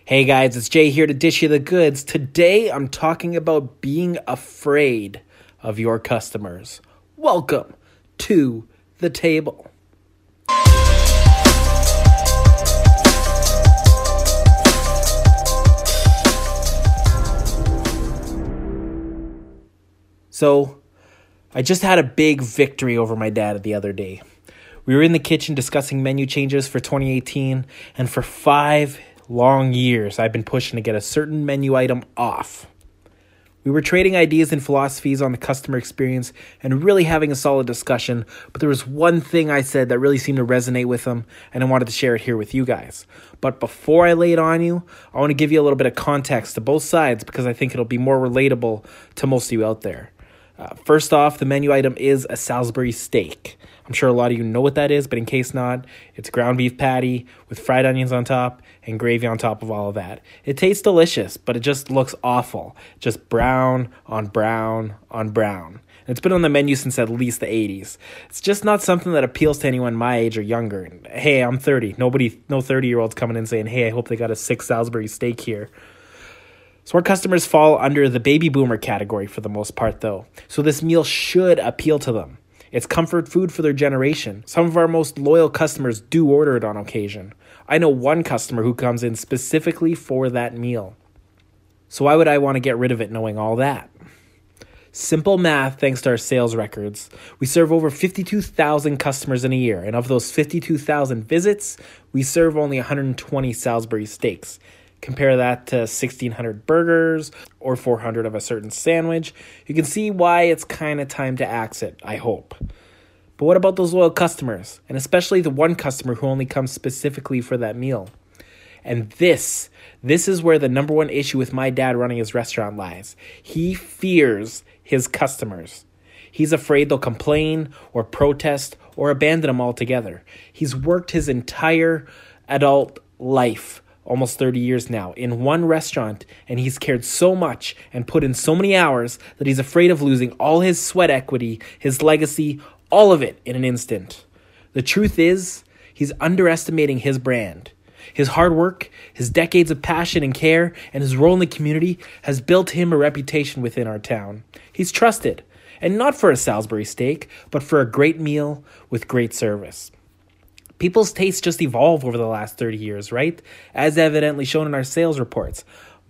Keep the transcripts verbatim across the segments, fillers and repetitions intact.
Hey guys, it's Jay here to dish you the goods. Today I'm talking about being afraid of your customers. Welcome to the table. So, I just had a big victory over my dad the other day. We were in the kitchen discussing menu changes for twenty eighteen, and for five long years, I've been pushing to get a certain menu item off. We were trading ideas and philosophies on the customer experience and really having a solid discussion, but there was one thing I said that really seemed to resonate with him, and I wanted to share it here with you guys. But before I lay it on you, I want to give you a little bit of context to both sides because I think it'll be more relatable to most of you out there. Uh, first off, the menu item is a Salisbury steak. I'm sure a lot of you know what that is, but in case not, it's a ground beef patty with fried onions on top and gravy on top of all of that. It tastes delicious, but it just looks awful. Just brown on brown on brown. And it's been on the menu since at least the eighties. It's just not something that appeals to anyone my age or younger. And hey, I'm thirty. Nobody, no thirty-year-olds coming in saying, hey, I hope they got a sick Salisbury steak here. So our customers fall under the baby boomer category for the most part, though. So this meal should appeal to them. It's comfort food for their generation. Some of our most loyal customers do order it on occasion. I know one customer who comes in specifically for that meal. So why would I want to get rid of it knowing all that? Simple math, thanks to our sales records. We serve over fifty-two thousand customers in a year, and of those fifty-two thousand visits, we serve only one hundred twenty Salisbury steaks. Compare that to sixteen hundred burgers or four hundred of a certain sandwich. You can see why it's kind of time to axe it, I hope. But what about those loyal customers? And especially the one customer who only comes specifically for that meal. And this, this is where the number one issue with my dad running his restaurant lies. He fears his customers. He's afraid they'll complain or protest or abandon him altogether. He's worked his entire adult life, almost thirty years now, in one restaurant, and he's cared so much and put in so many hours that he's afraid of losing all his sweat equity, his legacy, all of it in an instant. The truth is, he's underestimating his brand. His hard work, his decades of passion and care, and his role in the community has built him a reputation within our town. He's trusted, and not for a Salisbury steak, but for a great meal with great service. People's tastes just evolve over the last thirty years, right? As evidently shown in our sales reports.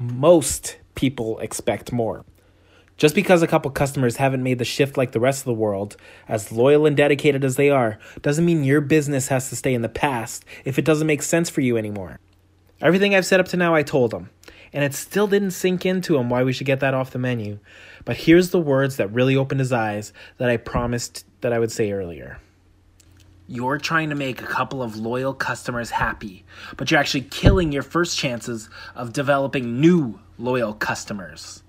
Most people expect more. Just because a couple customers haven't made the shift like the rest of the world, as loyal and dedicated as they are, doesn't mean your business has to stay in the past if it doesn't make sense for you anymore. Everything I've said up to now, I told him, and it still didn't sink into him why we should get that off the menu. But here's the words that really opened his eyes that I promised that I would say earlier. You're trying to make a couple of loyal customers happy, but you're actually killing your first chances of developing new loyal customers.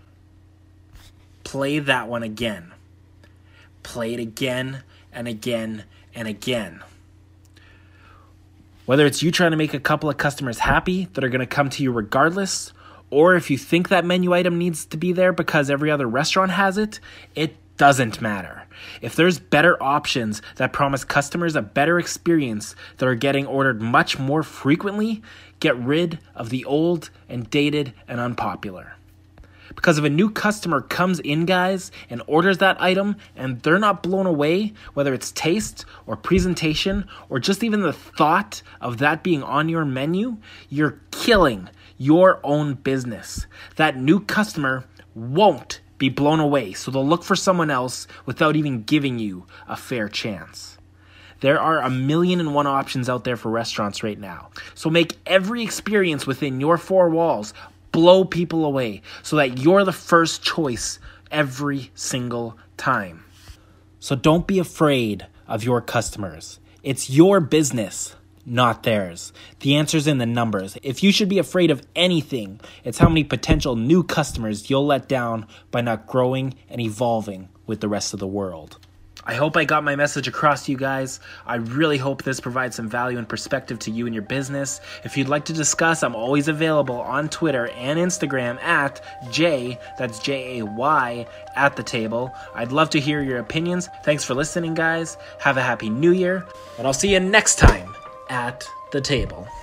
Play that one again. Play it again and again and again. Whether it's you trying to make a couple of customers happy that are going to come to you regardless, or if you think that menu item needs to be there because every other restaurant has it, it doesn't matter. If there's better options that promise customers a better experience that are getting ordered much more frequently, get rid of the old and dated and unpopular. Because if a new customer comes in, guys, and orders that item and they're not blown away, whether it's taste or presentation or just even the thought of that being on your menu, you're killing your own business. That new customer won't be blown away, so they'll look for someone else without even giving you a fair chance. There are a million and one options out there for restaurants right now, so make every experience within your four walls blow people away so that you're the first choice every single time. So don't be afraid of your customers. It's your business, not theirs. The answer's in the numbers. If you should be afraid of anything, it's how many potential new customers you'll let down by not growing and evolving with the rest of the world. I hope I got my message across to you guys. I really hope this provides some value and perspective to you and your business. If you'd like to discuss, I'm always available on Twitter and Instagram at Jay, that's J A Y, at the table. I'd love to hear your opinions. Thanks for listening, guys. Have a happy new year, and I'll see you next time at the table.